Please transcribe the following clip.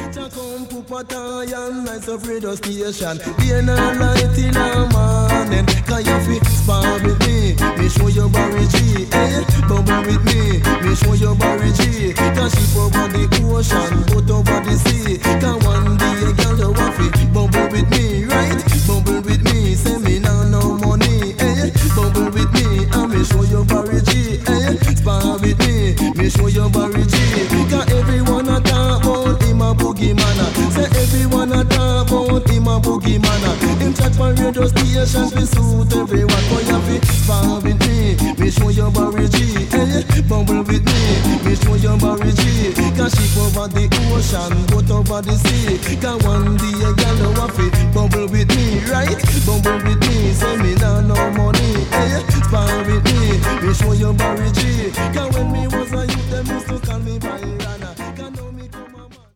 Come Pupatay and nice of radio station. Day and night in the morning. Can you fit spar with me? Me show you Barry G. Eh? Bubble with me. Me show you Barry G. Can ship over the ocean, boat over the sea. Can one day a girl you want fit bubble with me, right? Bubble with me. Say me now no money. Eh? Bubble with me. And me show you Barry G. Eh? Spar with me. Me show you Barry G. Can everyone a talk about him a boogie man. Say everyone a talk about him a boogie man. Him chat for radio stations we suit everyone. Boy you fi spar with me. Me show you Barry G. Eh? Bubble with me. Me show you Barry G. Can ship over the ocean, boat over the sea. Can one day a girl you want fi bubble with me, right? Bubble with me. Say me now no money. Eh? Spar with me. Me show you Barry G. Can when me was a youth them used to call me by